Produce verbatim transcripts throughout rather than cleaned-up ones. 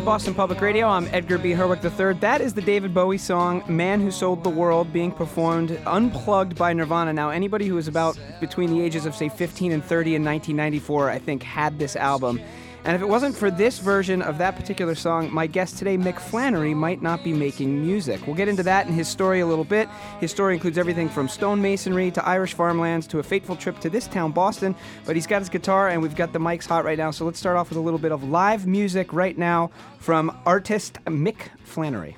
Boston Public Radio. I'm Edgar B. Herwick the third. That is the David Bowie song, Man Who Sold the World, being performed unplugged by Nirvana. Now, anybody who was about between the ages of, say, fifteen and thirty in nineteen ninety-four, I think, had this album. And if it wasn't for this version of that particular song, my guest today, Mick Flannery, might not be making music. We'll get into that and his story a little bit. His story includes everything from stonemasonry to Irish farmlands to a fateful trip to this town, Boston. But he's got his guitar and we've got the mics hot right now. So let's start off with a little bit of live music right now from artist Mick Flannery.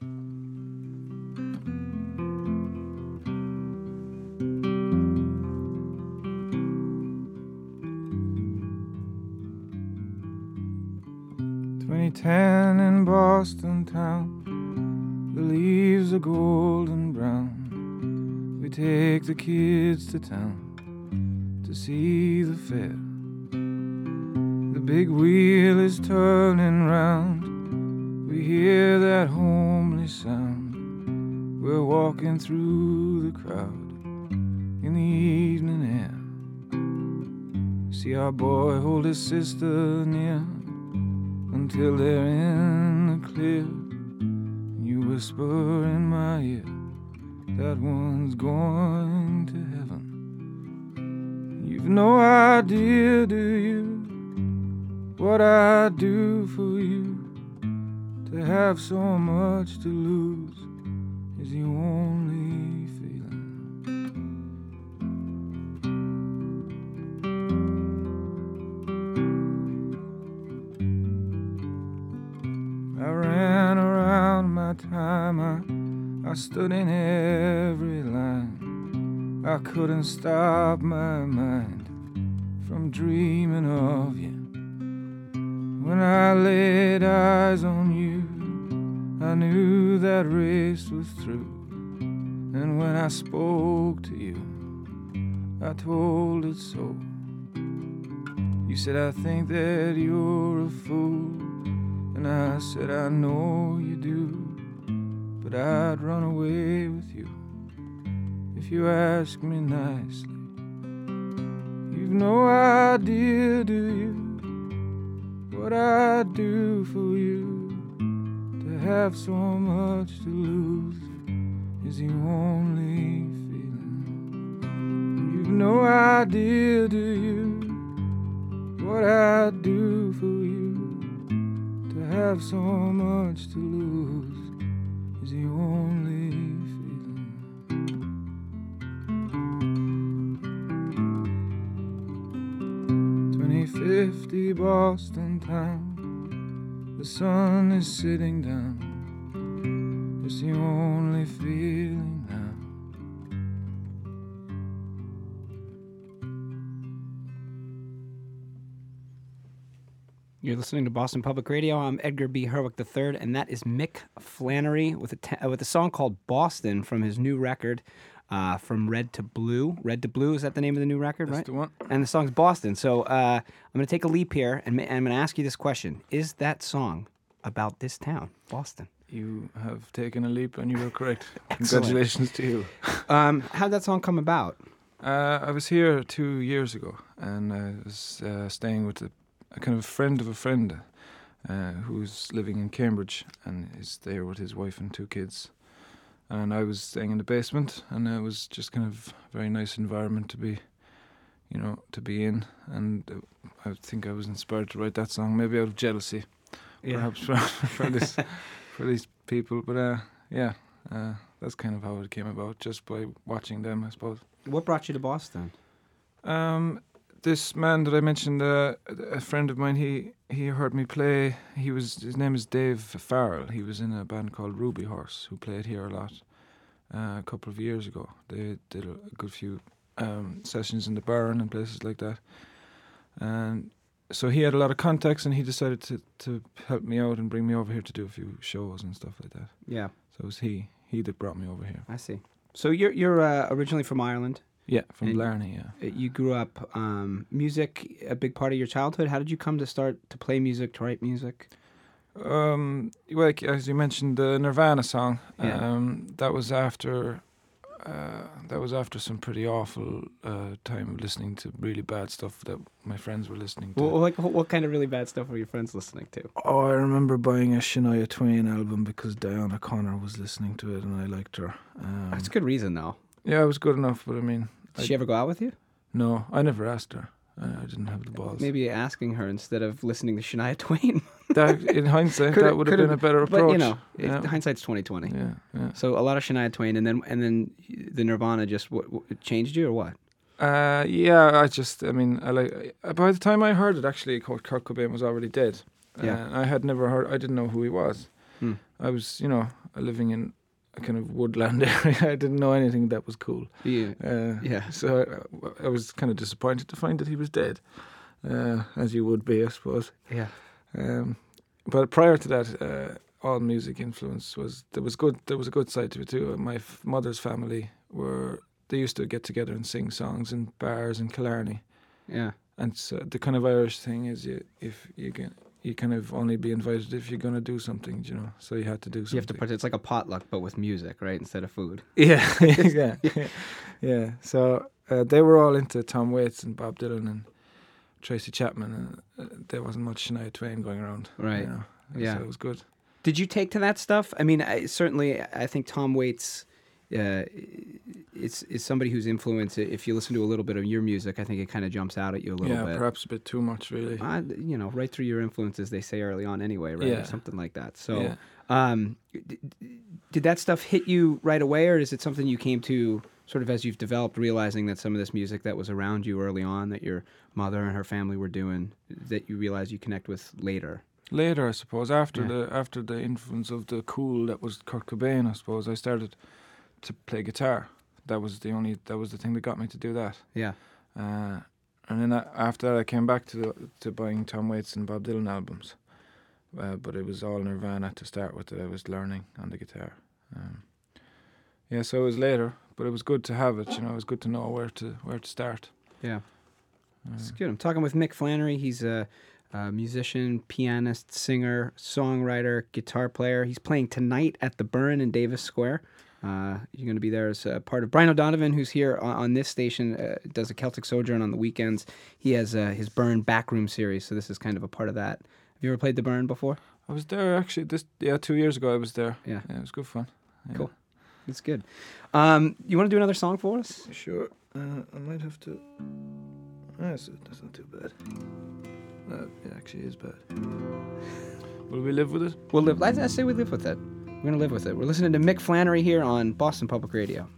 twenty ten in Boston town, the leaves are golden brown. We take the kids to town to see the fair. The big wheel is turning round, we hear that homely sound. We're walking through the crowd in the evening air. See our boy hold his sister near until they're in the clear. You whisper in my ear, that one's going to heaven. You've no idea, do you, what I'd do for you? To have so much to lose is the only feeling. I ran around my time, I, I stood in every line. I couldn't stop my mind from dreaming of you. When I laid eyes on you, I knew that race was through. And when I spoke to you, I told it so. You said, I think that you're a fool. And I said, I know you do, but I'd run away with you if you ask me nicely. You've no idea, do you, what I'd do for you? To have so much to lose is the only feeling. You've no idea, do you, what I'd do for you? Have so much to lose is the only feeling. twenty fifty Boston town, the sun is sitting down. It's the only feeling now. You're listening to Boston Public Radio. I'm Edgar B. Herwick the third, and that is Mick Flannery with a, te- with a song called Boston from his new record, uh, From Red to Blue. Red to Blue, is that the name of the new record, That's right? the one. And the song's Boston. So uh, I'm going to take a leap here, and, ma- and I'm going to ask you this question. Is that song about this town, Boston? You have taken a leap and you were correct. Excellent. Congratulations to you. um, how'd that song come about? Uh, I was here two years ago, and I was uh, staying with a, a kind of friend of a friend uh, who's living in Cambridge and is there with his wife and two kids. And I was staying in the basement, and it was just kind of a very nice environment to be, you know, to be in. And uh, I think I was inspired to write that song, maybe out of jealousy, yeah. perhaps for, for this for these people. But uh, yeah, uh, that's kind of how it came about, just by watching them, I suppose. What brought you to Boston? Um, this man that I mentioned, uh, a friend of mine, he, he heard me play. He was his name is Dave Farrell. He was in a band called Ruby Horse, who played here a lot uh, a couple of years ago. They did a good few um, sessions in the Barn and places like that. And so he had a lot of contacts, and he decided to, to help me out and bring me over here to do a few shows and stuff like that. Yeah. So it was he he that brought me over here. I see. So you're you're uh, originally from Ireland. Yeah, from And Blarney, yeah. You grew up, um, music, a big part of your childhood. How did you come to start to play music, to write music? Um, well, like, as you mentioned, the Nirvana song. Yeah. Um, that was after uh, that was after some pretty awful uh, time of listening to really bad stuff that my friends were listening to. Well, like, what kind of really bad stuff were your friends listening to? Oh, I remember buying a Shania Twain album because Diana Connor was listening to it and I liked her. Um, That's a good reason, though. Yeah, it was good enough, but I mean... Did I, she ever go out with you? No, I never asked her. I, I didn't have the balls. Maybe asking her instead of listening to Shania Twain. That, in hindsight, Could that it- would have could been it- a better But, approach. you know, it, yeah. hindsight's twenty twenty. yeah, yeah. So a lot of Shania Twain, and then and then the Nirvana just what, what changed you, or what? Uh, yeah, I just, I mean, I like. Uh, by the time I heard it, actually, Kurt Kurt Cobain was already dead. Yeah. Uh, I had never heard. I didn't know who he was. Hmm. I was, you know, living in a kind of woodland area. I didn't know anything that was cool. You, Uh, Yeah. So I, I was kind of disappointed to find that he was dead, uh, as you would be, I suppose. yeah. Um, but prior to that, uh, all music influence was there was good. There was a good side to it too. My f- mother's family were they used to get together and sing songs in bars in Killarney, Yeah. and so the kind of Irish thing is you if you get you kind of only be invited if you're going to do something, you know. So you had to do something. You have to part. It's like a potluck, but with music, right, instead of food. Yeah, yeah, yeah. So uh, they were all into Tom Waits and Bob Dylan and Tracy Chapman, and uh, there wasn't much Shania Twain going around. Right. You know? Yeah. So it was good. Did you take to that stuff? I mean, I, certainly, I think Tom Waits uh, is is somebody whose influence. If you listen to a little bit of your music, I think it kind of jumps out at you a little Yeah, bit. perhaps a bit too much, really. Uh, you know, right through your influences, they say early on, anyway, right, Yeah. or something like that. So, Yeah. um, d- did that stuff hit you right away, or is it something you came to sort of as you've developed, realizing that some of this music that was around you early on, that your mother and her family were doing, that you realize you connect with later? Later, I suppose, after Yeah. the after the influence of the cool that was Kurt Cobain, I suppose I started to play guitar. That was the only that was the thing that got me to do that. Yeah. Uh, and then I, after that, I came back to the, to buying Tom Waits and Bob Dylan albums. Uh, but it was all Nirvana to start with that I was learning on the guitar. Um, yeah, so it was later, but it was good to have it. You know, it was good to know where to where to start. Yeah. Uh, It's good. I'm talking with Mick Flannery. He's a, a musician, pianist, singer, songwriter, guitar player. He's playing tonight at the Burn in Davis Square. Uh, you're going to be there as a part of Brian O'Donovan, who's here on, on this station, uh, does a Celtic Sojourn on the weekends. He has uh, his Burn Backroom series, so this is kind of a part of that. Have you ever played the Burn before? I was there actually. This yeah, two years ago I was there. Yeah. yeah it was good fun. Yeah. Cool. It's good. Um, you want to do another song for us? Sure. Uh, I might have to. That's, that's not too bad. No, it actually is bad. Will we live with it? We'll live. I, I say we live with it. We're gonna live with it. We're listening to Mick Flannery here on Boston Public Radio.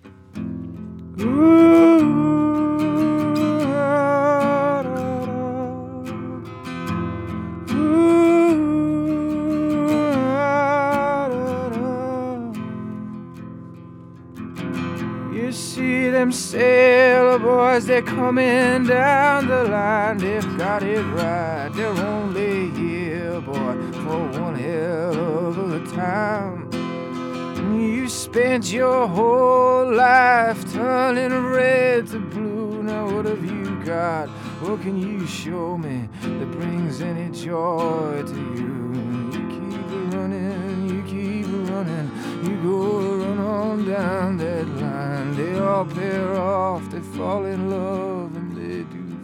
You see them sailor boys, they're coming down the line. They've got it right. They're only here, boy, for one hell of a time. You spent your whole life turning red to blue. Now what have you got? What can you show me that brings any joy to you? You keep running, you keep running. You go run on down that line. They all pair off, they fall in love, and they do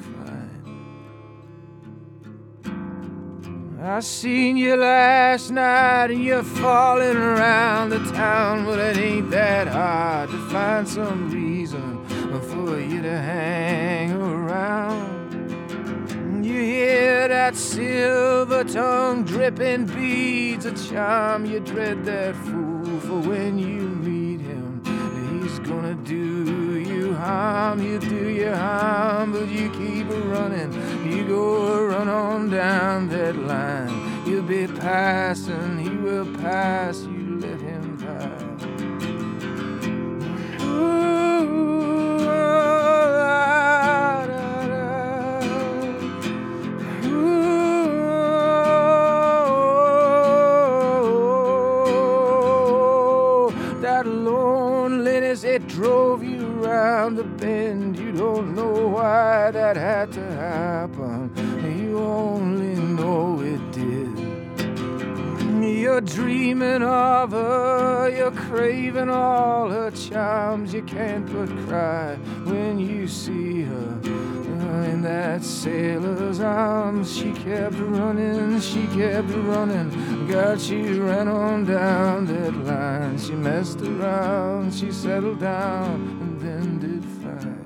fine. I seen you last night and you're falling around the town. Well, it ain't that hard to find some reason for you to hang around. You hear that silver tongue dripping beads of charm. You dread that fool, for when you meet him, he's gonna do you harm. He'll do you harm, but you keep running. You go run on down that line. You'll be passing, he will pass. You let him pass. Ooh, la, da, da. Ooh, that loneliness, it drove you around the bend. You don't know why that had to happen. You only know it did. You're dreaming of her, you're craving all her charms. You can't but cry when you see her uh, in that sailor's arms. She kept running, she kept running, God, she ran on down that line. She messed around, she settled down, and then did fine.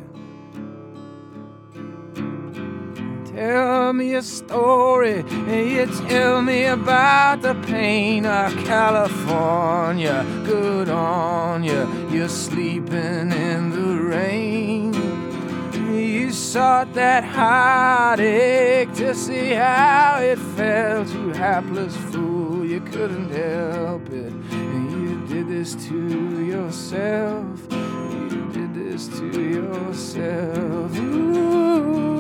Tell me a story, you tell me about the pain of California. Good on you, you're sleeping in the rain. You sought that heartache to see how it felt. You hapless fool, you couldn't help it. You did this to yourself, you did this to yourself. Ooh.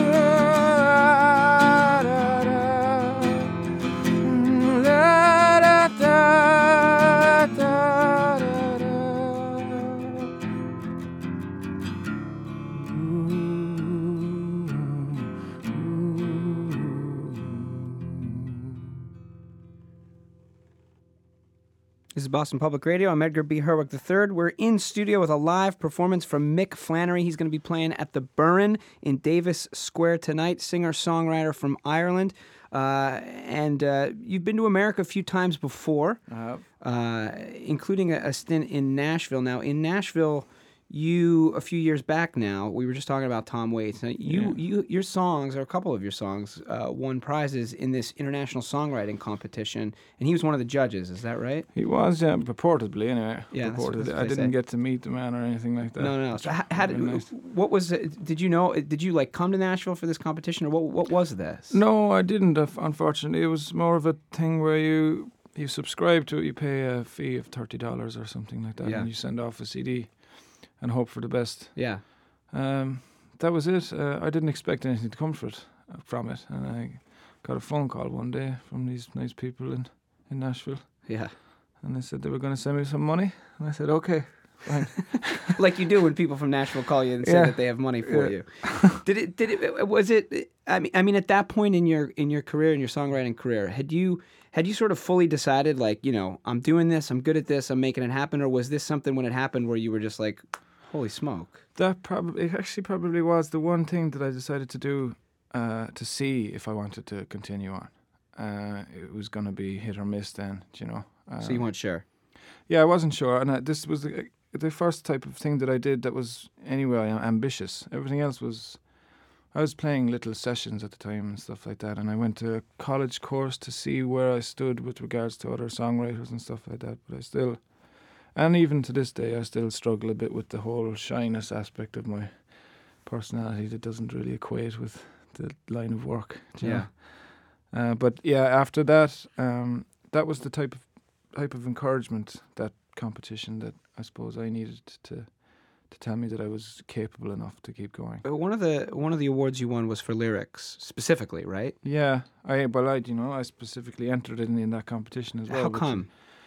This is Boston Public Radio. I'm Edgar B. Herwick the third. We're in studio with a live performance from Mick Flannery. He's going to be playing at the Burren in Davis Square tonight. Singer-songwriter from Ireland. Uh, and uh, you've been to America a few times before, Uh, uh, including a, a stint in Nashville. Now, in Nashville, you, a few years back now, we were just talking about Tom Waits. Now, you, Yeah. you, your songs, or a couple of your songs, uh, won prizes in this international songwriting competition, and he was one of the judges. Is that right? He was, yeah, purportedly, anyway. Yeah, that's what- Purported. that's what I they didn't say. get to meet the man or anything like that. No, no. no. So, how, how did, Very nice. what was it? Did you know? Did you like come to Nashville for this competition, or what? What was this? No, I didn't, uh, unfortunately. It was more of a thing where you you subscribe to it, you pay a fee of thirty dollars or something like that, Yeah. and you send off a C D and hope for the best. Yeah. Um, that was it. Uh, I didn't expect anything to come for it, uh, from it, and I got a phone call one day from these nice people in, in Nashville, Yeah. and they said they were going to send me some money, and I said, okay, fine. Like you do when people from Nashville call you and say Yeah. that they have money for Yeah. you. Did it? Did it? Was it? I mean, I mean, at that point in your in your career, in your songwriting career, had you had you sort of fully decided, like, you know, I'm doing this, I'm good at this, I'm making it happen, or was this something when it happened where you were just like, holy smoke? That probably, it actually probably was the one thing that I decided to do uh, to see if I wanted to continue on. Uh, it was going to be hit or miss then, you know. Uh, So you weren't sure? Yeah, I wasn't sure, and uh, this was the, the first type of thing that I did that was anyway ambitious. Everything else was, I was playing little sessions at the time and stuff like that, and I went to a college course to see where I stood with regards to other songwriters and stuff like that, but I still... And even to this day, I still struggle a bit with the whole shyness aspect of my personality that doesn't really equate with the line of work. do you Yeah. know? Uh, but yeah, after that, um, that was the type of type of encouragement, that competition, that I suppose I needed to to tell me that I was capable enough to keep going. Uh, One of the one of the awards you won was for lyrics specifically, right? Yeah, I but I you know I specifically entered in in that competition as well. How which come?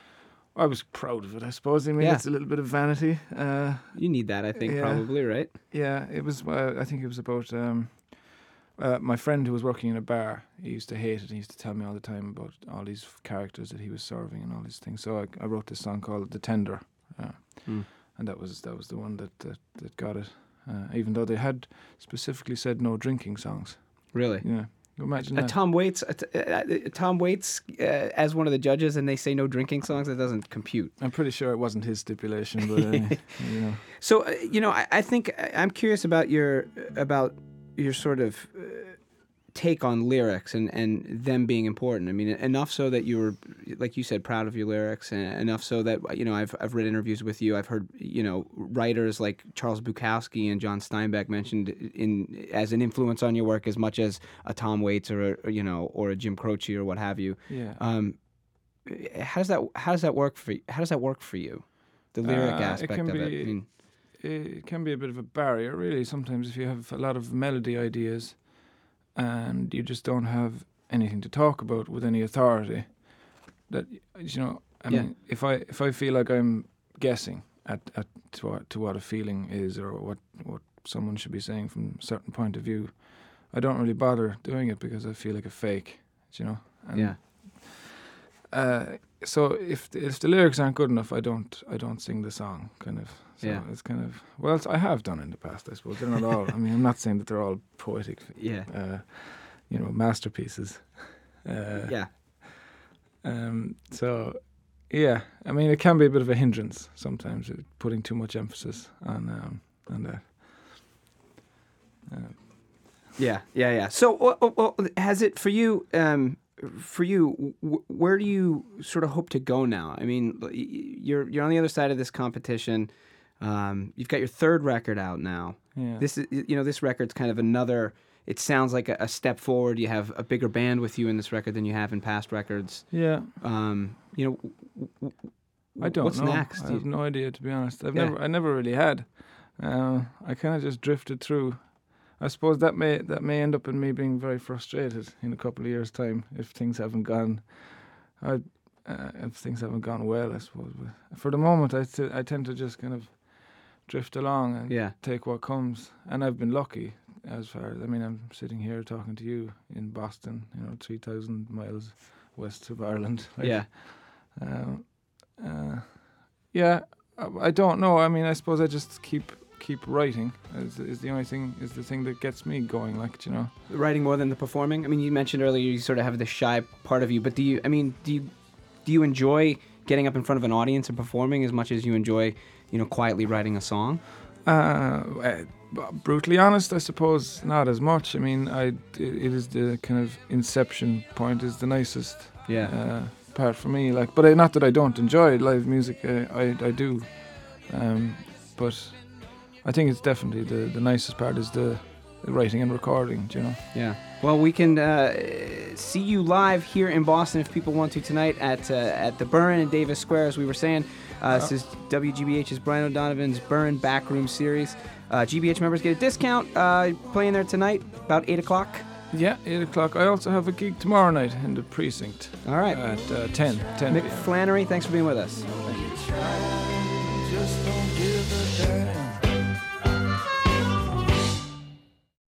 I was proud of it, I suppose. I mean, Yeah. it's a little bit of vanity. Uh, You need that, I think, Yeah. probably, right? Yeah, it was. Uh, I think it was about um, uh, my friend who was working in a bar. He used to hate it. He used to tell me all the time about all these characters that he was serving and all these things. So I, I wrote this song called "The Tender," uh, Mm. and that was that was the one that that, that got it. Uh, even though they had specifically said no drinking songs. Really? Yeah, imagine Uh, that. Tom Waits, uh, t- uh, uh, Tom Waits uh, as one of the judges, and they say no drinking songs. That doesn't compute. I'm pretty sure it wasn't his stipulation, but uh, you know. So uh, you know, I, I think I- I'm curious about your about your sort of uh, take on lyrics and, and them being important. I mean, enough so that you were, like you said, proud of your lyrics, and enough so that, you know, I've I've read interviews with you. I've heard, you know, writers like Charles Bukowski and John Steinbeck mentioned in as an influence on your work as much as a Tom Waits or, a, or you know, or a Jim Croce or what have you. Yeah. Um, how does that how does that work for you? How does that work for you? The lyric Uh, it aspect can of it. be- I mean, It can be a bit of a barrier, really. Sometimes if you have a lot of melody ideas and you just don't have anything to talk about with any authority, that, you know, I Yeah. mean, if I if I feel like I'm guessing at, at to, what, to what a feeling is or what, what someone should be saying from a certain point of view, I don't really bother doing it because I feel like a fake, you know. And yeah. uh, so if the, if the lyrics aren't good enough, I don't I don't sing the song. Kind of. So yeah. It's kind of well, it's, I have done in the past. I suppose they're not all. I mean, I'm not saying that they're all poetic. Yeah. Uh, you know, masterpieces. Uh, yeah. Um. So. Yeah, I mean, it can be a bit of a hindrance sometimes, uh, putting too much emphasis on um, on that. Uh, yeah, yeah, yeah. So, uh, uh, has it for you? Um, for you, w- where do you sort of hope to go now? I mean, you're you're on the other side of this competition. Um, you've got your third record out now. yeah. This is, you know, this record's kind of another. It sounds like a, a step forward. You have a bigger band with you in this record than you have in past records. Yeah. Um, you know, w- w- I don't what's know. next? I have no idea, to be honest. I've Yeah. never, I never really had. Uh, I kind of just drifted through. I suppose that may that may end up in me being very frustrated in a couple of years' time if things haven't gone. I, uh, if things haven't gone well, I suppose. But for the moment, I t- I tend to just kind of drift along and Yeah. take what comes. And I've been lucky as far as I mean, I'm sitting here talking to you in Boston, you know, three thousand miles west of Ireland. Like, Yeah. Um, uh, yeah, I, I don't know. I mean, I suppose I just keep keep writing. Is, is the only thing is the thing that gets me going. Like, you know, Writing more than the performing. I mean, you mentioned earlier you sort of have the shy part of you, but do you? I mean, do you do you enjoy getting up in front of an audience and performing as much as you enjoy, you know, quietly writing a song? uh, uh, brutally honest, I suppose not as much. I mean, I it is the kind of inception point is the nicest. Yeah. Uh, part for me, like, but I, not that I don't enjoy live music. I I, I do, um, but I think it's definitely the, the nicest part is the, the writing and recording. Do you know? Yeah. Well, we can uh, see you live here in Boston if people want to tonight at uh, at the Burren in Davis Square, as we were saying. Uh, this is W G B H's Brian O'Donovan's Burren Backroom Series. Uh, G B H members get a discount uh, playing there tonight about eight o'clock. Yeah, eight o'clock. I also have a gig tomorrow night in the Precinct. All right. At uh, ten. ten Mick p.m. Flannery, thanks for being with us. Thank you. Just don't give a damn.